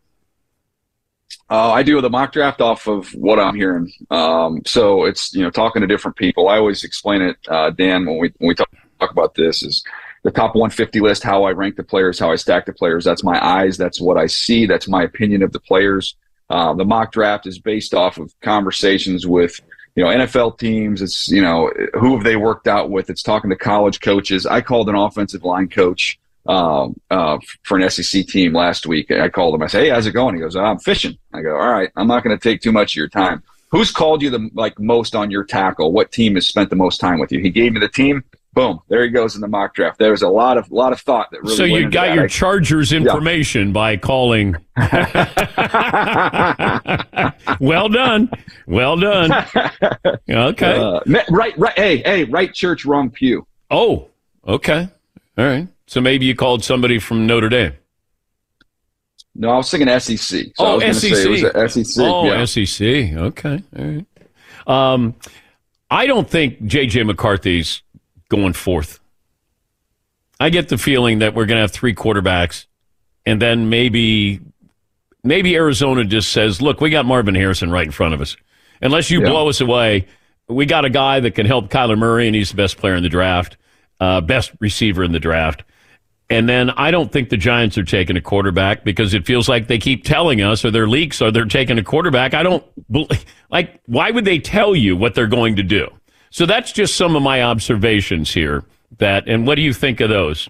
I do the mock draft off of what I'm hearing. So it's, talking to different people. I always explain it, Dan, when we talk about this is the top 150 list, how I rank the players, how I stack the players. That's my eyes. That's what I see. That's my opinion of the players. The mock draft is based off of conversations with NFL teams. It's, who have they worked out with? It's talking to college coaches. I called an offensive line coach for an SEC team last week. I called him. I said, "Hey, how's it going?" He goes, "I'm fishing." I go, "All right, I'm not going to take too much of your time. Who's called you the most on your tackle? What team has spent the most time with you?" He gave me the team. Boom, there he goes in the mock draft. There was a lot of thought that really. So you got your Chargers information by calling. Well done. Okay. Right. Hey, right church, wrong pew. Oh, okay. All right. So maybe you called somebody from Notre Dame. No, I was thinking SEC. So SEC. It was SEC. Oh, yeah. SEC. Okay. All right. I don't think J.J. McCarthy's going fourth. I get the feeling that we're going to have 3 quarterbacks, and then maybe Arizona just says, "Look, we got Marvin Harrison right in front of us. Unless you blow us away, we got a guy that can help Kyler Murray, and he's the best player in the draft, best receiver in the draft." And then I don't think the Giants are taking a quarterback because it feels like they keep telling us, or their leaks are they're taking a quarterback. I don't like. Why would they tell you what they're going to do? So that's just some of my observations here. And what do you think of those?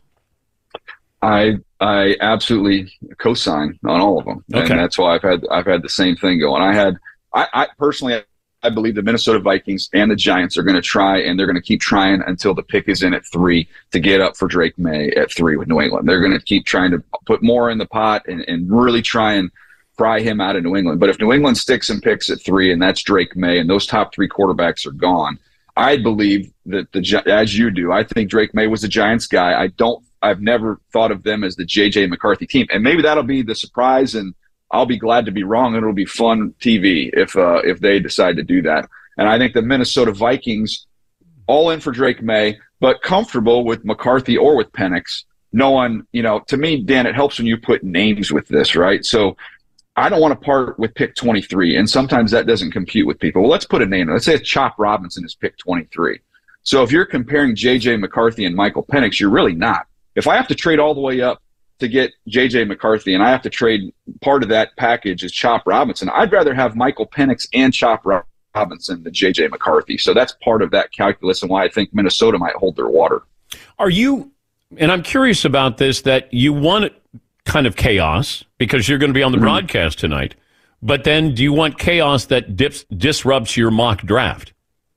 I absolutely co-sign on all of them, and that's why I've had the same thing going. I personally, I believe the Minnesota Vikings and the Giants are going to try, and they're going to keep trying until the pick is in at 3 to get up for Drake May at 3 with New England. They're going to keep trying to put more in the pot and really try and pry him out of New England. But if New England sticks and picks at 3, and that's Drake May, and those top 3 quarterbacks are gone, I believe that as you do, I think Drake May was a Giants guy. I've never thought of them as the J.J. McCarthy team, and maybe that'll be the surprise, and I'll be glad to be wrong, and it'll be fun TV if they decide to do that. And I think the Minnesota Vikings, all in for Drake May, but comfortable with McCarthy or with Penix. No one, to me, Dan, it helps when you put names with this, right? So I don't want to part with pick 23, and sometimes that doesn't compute with people. Well, let's put a name. Let's say Chop Robinson is pick 23. So if you're comparing J.J. McCarthy and Michael Penix, you're really not. If I have to trade all the way up to get J.J. McCarthy, and I have to trade part of that package is Chop Robinson, I'd rather have Michael Penix and Chop Robinson than J.J. McCarthy. So that's part of that calculus and why I think Minnesota might hold their water. Are you, and I'm curious about this, that you want kind of chaos because you're going to be on the broadcast tonight, but then do you want chaos that disrupts your mock draft?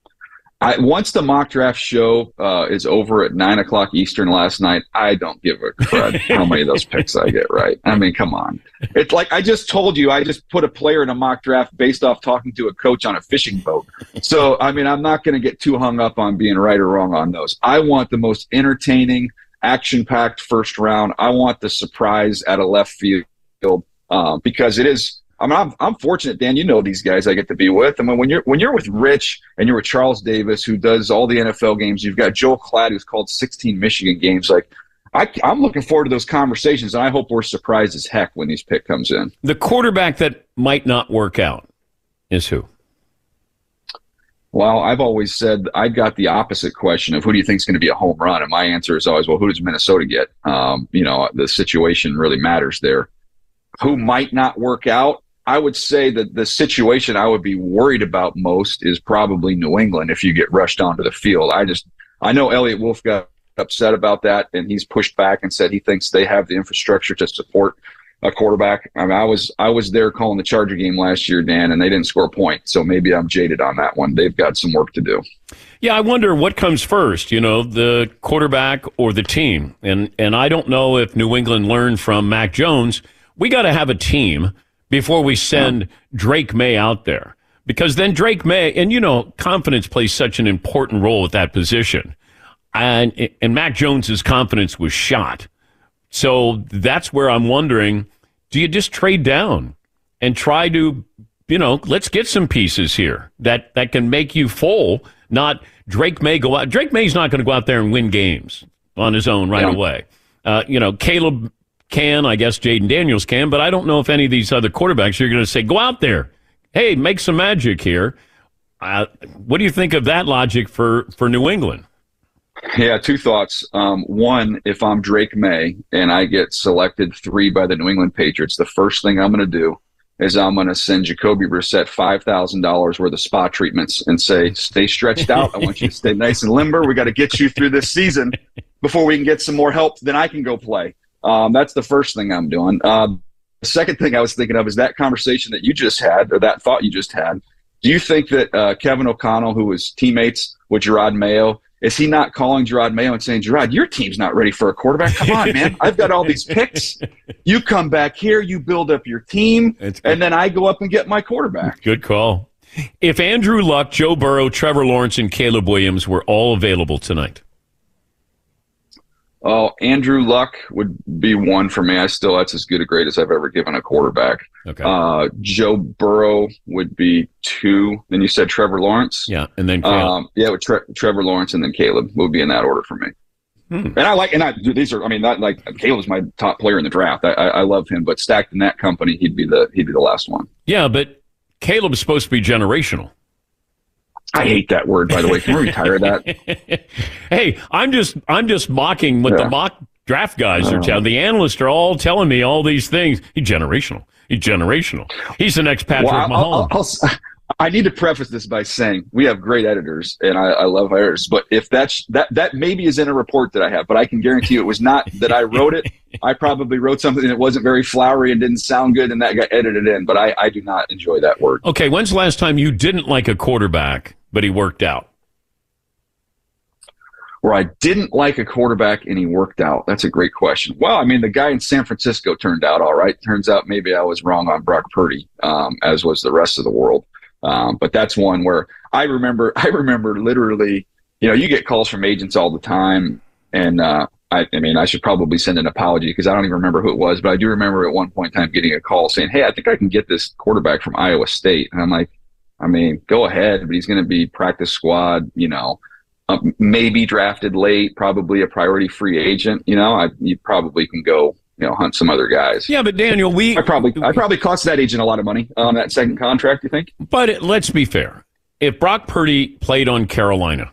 Once the mock draft show is over at 9:00 Eastern last night, I don't give a crud how many of those picks I get right. I mean, come on. It's like I just told you, I just put a player in a mock draft based off talking to a coach on a fishing boat. So, I mean, I'm not going to get too hung up on being right or wrong on those. I want the most entertaining, action-packed first round. I want the surprise at a left field because it is. I mean, I'm fortunate, Dan. You know these guys I get to be with. I mean, when you're with Rich and you're with Charles Davis, who does all the NFL games, you've got Joel Klatt, who's called 16 Michigan games. Like, I'm looking forward to those conversations, and I hope we're surprised as heck when these pick comes in. The quarterback that might not work out is who? Well, I've always said I've got the opposite question of who do you think is going to be a home run, and my answer is always, well, who does Minnesota get? The situation really matters there. Who might not work out? I would say that the situation I would be worried about most is probably New England if you get rushed onto the field. I know Elliott Wolf got upset about that, and he's pushed back and said he thinks they have the infrastructure to support a quarterback. I mean, I was there calling the Charger game last year, Dan, and they didn't score a point, so maybe I'm jaded on that one. They've got some work to do. Yeah, I wonder what comes first, the quarterback or the team. And I don't know if New England learned from Mac Jones. We got to have a team before we send Drake May out there. Because then Drake May, and confidence plays such an important role at that position. And Mac Jones's confidence was shot. So that's where I'm wondering, do you just trade down and try to, let's get some pieces here that can make you full, not Drake May go out. Drake May's not going to go out there and win games on his own right away. Caleb can, I guess Jaden Daniels can, but I don't know if any of these other quarterbacks are going to say, go out there. Hey, make some magic here. What do you think of that logic for New England? Yeah, 2 thoughts. One, if I'm Drake May and I get selected 3 by the New England Patriots, the first thing I'm going to do is I'm going to send Jacoby Brissett $5,000 worth of spa treatments and say, stay stretched out. I want you to stay nice and limber. We got to get you through this season before we can get some more help. Then I can go play. That's the first thing I'm doing. The second thing I was thinking of is that conversation that you just had, or that thought you just had. Do you think that Kevin O'Connell, who was teammates with Gerard Mayo, is he not calling Gerard Mayo and saying, Gerard, your team's not ready for a quarterback? Come on, man. I've got all these picks. You come back here, you build up your team, and then I go up and get my quarterback. Good call. If Andrew Luck, Joe Burrow, Trevor Lawrence, and Caleb Williams were all available tonight. Oh, Andrew Luck would be one for me. That's as good a grade as I've ever given a quarterback. Okay. Joe Burrow would be 2. Then you said Trevor Lawrence. Yeah, and then Caleb. With Trevor Lawrence and then Caleb would be in that order for me. Caleb's my top player in the draft. I love him, but stacked in that company, he'd be the last one. Yeah, but Caleb's supposed to be generational. I hate that word, by the way. Can we retire that? Hey, I'm just mocking what the mock draft guys are telling. The analysts are all telling me all these things. He's generational. He's the next Patrick Mahomes. I need to preface this by saying we have great editors, and I love our editors. But if that maybe is in a report that I have, but I can guarantee you it was not that I wrote it. I probably wrote something that wasn't very flowery and didn't sound good, and that got edited in. But I do not enjoy that word. Okay, when's the last time you didn't like a quarterback, but he worked out? Where I didn't like a quarterback and he worked out? That's a great question. Well, I mean, the guy in San Francisco turned out all right. Turns out maybe I was wrong on Brock Purdy, as was the rest of the world. But that's one where I remember literally, you get calls from agents all the time. And I mean, I should probably send an apology because I don't even remember who it was. But I do remember at one point in time getting a call saying, hey, I think I can get this quarterback from Iowa State. And I'm like, I mean, go ahead, but he's going to be practice squad, maybe drafted late, probably a priority free agent. You probably can go, hunt some other guys. Yeah, but Daniel, I probably cost that agent a lot of money on that second contract, you think? But let's be fair. If Brock Purdy played on Carolina.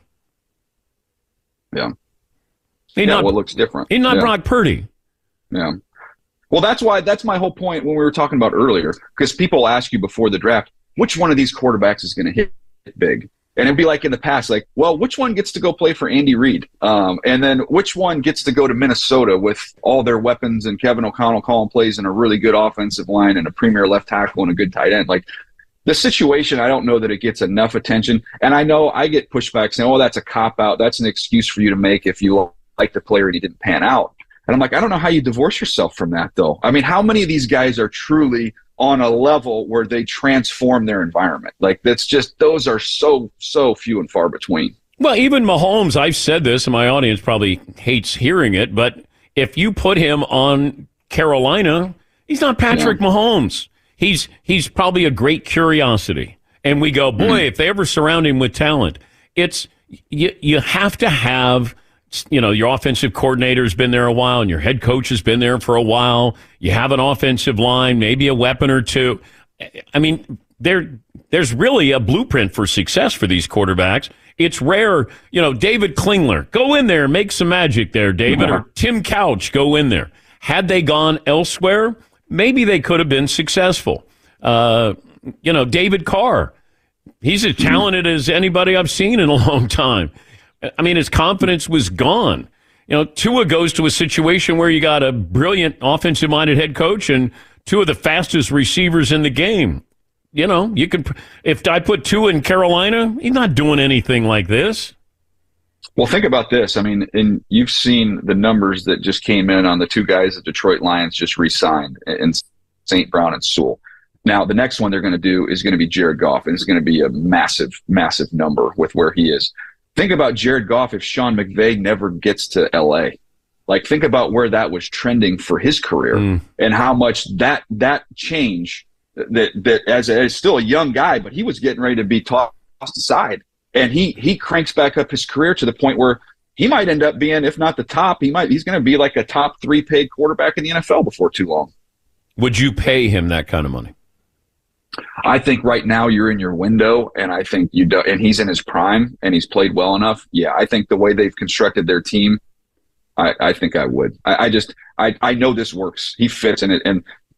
Yeah. What looks different. He's not Brock Purdy. Yeah. Well, that's my whole point when we were talking about earlier, because people ask you before the draft, which one of these quarterbacks is going to hit big? And it'd be like in the past, like, well, which one gets to go play for Andy Reid? And then which one gets to go to Minnesota with all their weapons and Kevin O'Connell calling plays and a really good offensive line and a premier left tackle and a good tight end? Like, the situation, I don't know that it gets enough attention. And I know I get pushback saying, oh, that's a cop-out. That's an excuse for you to make if you like the player and he didn't pan out. And I'm like, I don't know how you divorce yourself from that, though. I mean, how many of these guys are truly on a level where they transform their environment? Like, that's just, those are so few and far between. Well, even Mahomes, I've said this, and my audience probably hates hearing it, but if you put him on Carolina, he's not Patrick Mahomes. He's probably a great curiosity. And we go, boy, if they ever surround him with talent, it's you have to have, your offensive coordinator's been there a while and your head coach has been there for a while. You have an offensive line, maybe a weapon or two. I mean, there's really a blueprint for success for these quarterbacks. It's rare, David Klingler, go in there, make some magic there, David, or Tim Couch, go in there. Had they gone elsewhere, maybe they could have been successful. David Carr, he's as talented as anybody I've seen in a long time. I mean, his confidence was gone. Tua goes to a situation where you got a brilliant offensive-minded head coach and two of the fastest receivers in the game. You could, if I put Tua in Carolina, he's not doing anything like this. Well, think about this. I mean, and you've seen the numbers that just came in on the two guys that Detroit Lions just re-signed in St. Brown and Sewell. Now, the next one they're going to do is going to be Jared Goff, and it's going to be a massive, massive number with where he is. Think about Jared Goff if Sean McVay never gets to L.A. Like, think about where that was trending for his career and how much that change that as still a young guy, but he was getting ready to be tossed aside. And he cranks back up his career to the point where he might end up being, if not the top, he's going to be like a top 3 paid quarterback in the NFL before too long. Would you pay him that kind of money? I think right now you're in your window, and I think you do, and he's in his prime, and he's played well enough. Yeah, I think the way they've constructed their team, I think I would. I know this works. He fits in it, and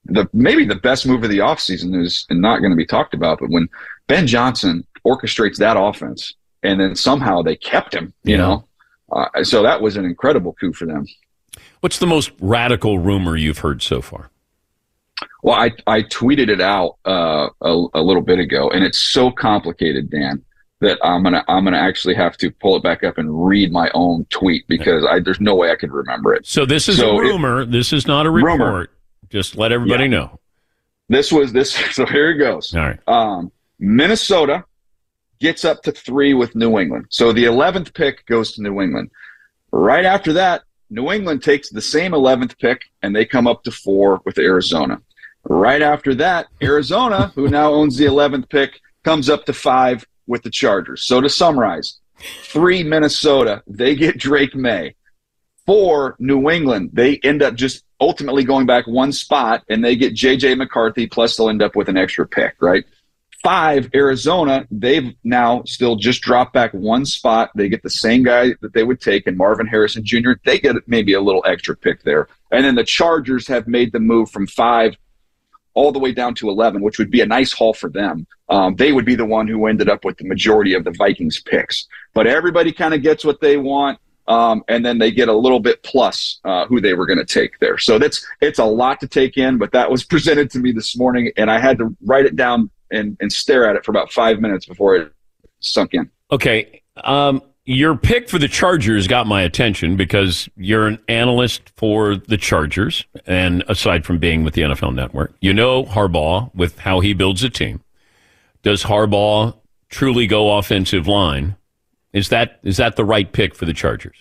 maybe the best move of the offseason is not going to be talked about, but when Ben Johnson orchestrates that offense and then somehow they kept him, you know, so that was an incredible coup for them. What's the most radical rumor you've heard so far? Well, I tweeted it out a little bit ago, and it's so complicated, Dan, that I'm gonna actually have to pull it back up and read my own tweet because there's no way I could remember it. So this is a rumor. This is not a report. Rumor. Just let everybody know. This. So here it goes. All right. Minnesota gets up to 3 with New England. So the 11th pick goes to New England. Right after that, New England takes the same 11th pick, and they come up to 4 with Arizona. Right after that, Arizona, who now owns the 11th pick, comes up to 5 with the Chargers. So to summarize, 3 Minnesota, they get Drake May. 4 New England, they end up just ultimately going back 1 spot, and they get J.J. McCarthy, plus they'll end up with an extra pick, right? 5 Arizona, they've now still just dropped back 1 spot. They get the same guy that they would take, and Marvin Harrison Jr., they get maybe a little extra pick there. And then the Chargers have made the move from 5 all the way down to 11, which would be a nice haul for them. They would be the one who ended up with the majority of the Vikings picks. But everybody kind of gets what they want, and then they get a little bit plus who they were going to take there. So it's a lot to take in, but that was presented to me this morning, and I had to write it down and stare at it for about 5 minutes before it sunk in. Okay. Your pick for the Chargers got my attention because you're an analyst for the Chargers, and aside from being with the NFL Network, you know Harbaugh with how he builds a team. Does Harbaugh truly go offensive line? Is that the right pick for the Chargers?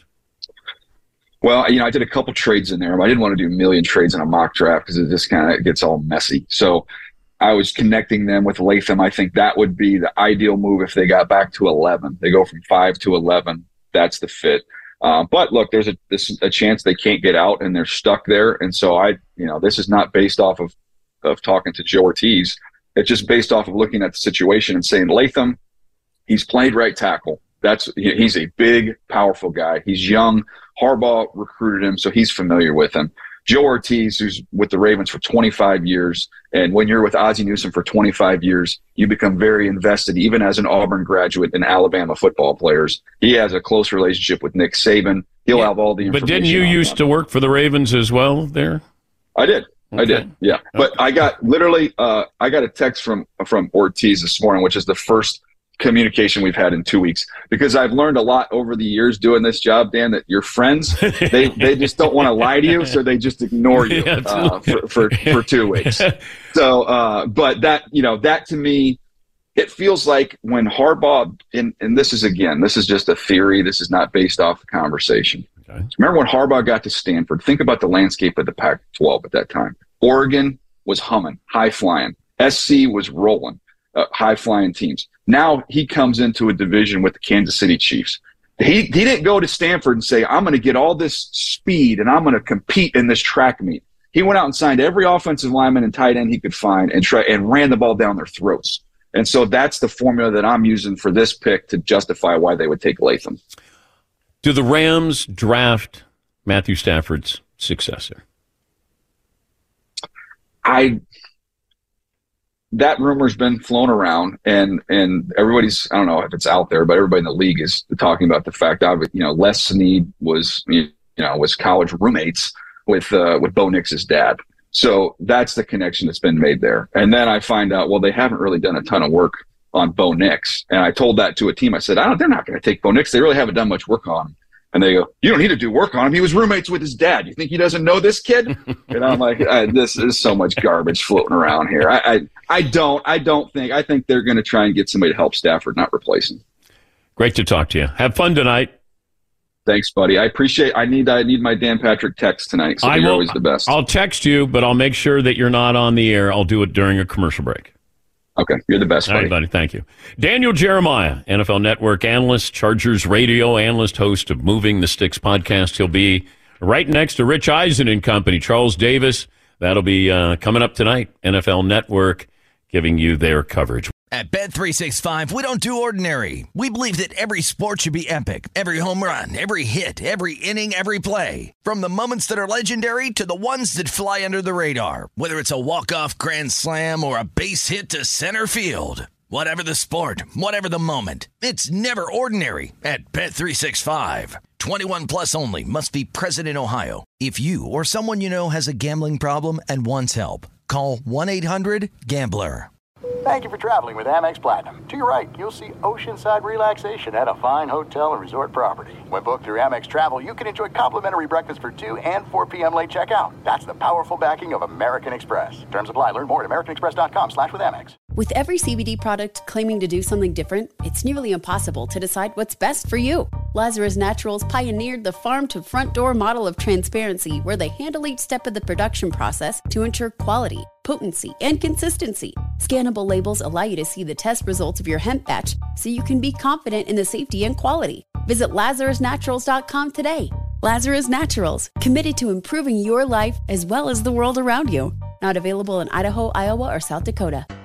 Well, I did a couple trades in there. I didn't want to do a million trades in a mock draft because it just kind of gets all messy. So I was connecting them with Latham. I think that would be the ideal move if they got back to 11. They go from 5 to 11. That's the fit. But look, there's a chance they can't get out and they're stuck there. And so this is not based off of talking to Joe Ortiz. It's just based off of looking at the situation and saying, Latham, he's played right tackle. He's a big, powerful guy. He's young. Harbaugh recruited him, so he's familiar with him. Joe Ortiz, who's with the Ravens for 25 years, and when you're with Ozzie Newsome for 25 years, you become very invested, even as an Auburn graduate, in Alabama football players. He has a close relationship with Nick Saban. He'll have all the information. But didn't you used to work for the Ravens as well there? I did. Okay. I did, yeah. But I got I got a text from Ortiz this morning, which is the first communication we've had in 2 weeks, because I've learned a lot over the years doing this job, Dan, that your friends, they just don't want to lie to you, so they just ignore you for 2 weeks. So, but that to me, it feels like when Harbaugh, and this is just a theory, this is not based off the conversation. Okay. Remember when Harbaugh got to Stanford, think about the landscape of the Pac-12 at that time. Oregon was humming, high flying. SC was rolling. High-flying teams. Now he comes into a division with the Kansas City Chiefs. He didn't go to Stanford and say, I'm going to get all this speed and I'm going to compete in this track meet. He went out and signed every offensive lineman and tight end he could find and ran the ball down their throats. And so that's the formula that I'm using for this pick to justify why they would take Latham. Do the Rams draft Matthew Stafford's successor? That rumor's been flown around, and everybody's, I don't know if it's out there, but everybody in the league is talking about the fact that, Les Snead was college roommates with Bo Nix's dad. So that's the connection that's been made there. And then I find out, well, they haven't really done a ton of work on Bo Nix. And I told that to a team. I said, they're not going to take Bo Nix. They really haven't done much work on him. And they go, you don't need to do work on him. He was roommates with his dad. You think he doesn't know this kid? And I'm like, this is so much garbage floating around here. I think they're going to try and get somebody to help Stafford, not replace him. Great to talk to you. Have fun tonight. Thanks, buddy. I appreciate. I need my Dan Patrick text tonight. So you're always the best. I'll text you, but I'll make sure that you're not on the air. I'll do it during a commercial break. Okay, you're the best, buddy. All right, buddy. Thank you. Daniel Jeremiah, NFL Network analyst, Chargers radio analyst, host of Moving the Sticks podcast. He'll be right next to Rich Eisen and company. Charles Davis, that'll be coming up tonight. NFL Network giving you their coverage. At Bet365, we don't do ordinary. We believe that every sport should be epic. Every home run, every hit, every inning, every play. From the moments that are legendary to the ones that fly under the radar. Whether it's a walk-off grand slam or a base hit to center field. Whatever the sport, whatever the moment, it's never ordinary at Bet365. 21 plus only. Must be present in Ohio. If you or someone you know has a gambling problem and wants help, call 1-800-GAMBLER. Thank you for traveling with Amex Platinum. To your right, you'll see oceanside relaxation at a fine hotel and resort property. When booked through Amex Travel, you can enjoy complimentary breakfast for 2 and 4 p.m. late checkout. That's the powerful backing of American Express. Terms apply. Learn more at americanexpress.com/withAmex. With every CBD product claiming to do something different, it's nearly impossible to decide what's best for you. Lazarus Naturals pioneered the farm-to-front-door model of transparency, where they handle each step of the production process to ensure quality, potency, and consistency. Scannable labels allow you to see the test results of your hemp batch, so you can be confident in the safety and quality. Visit LazarusNaturals.com today. Lazarus Naturals, committed to improving your life as well as the world around you. Not available in Idaho, Iowa, or South Dakota.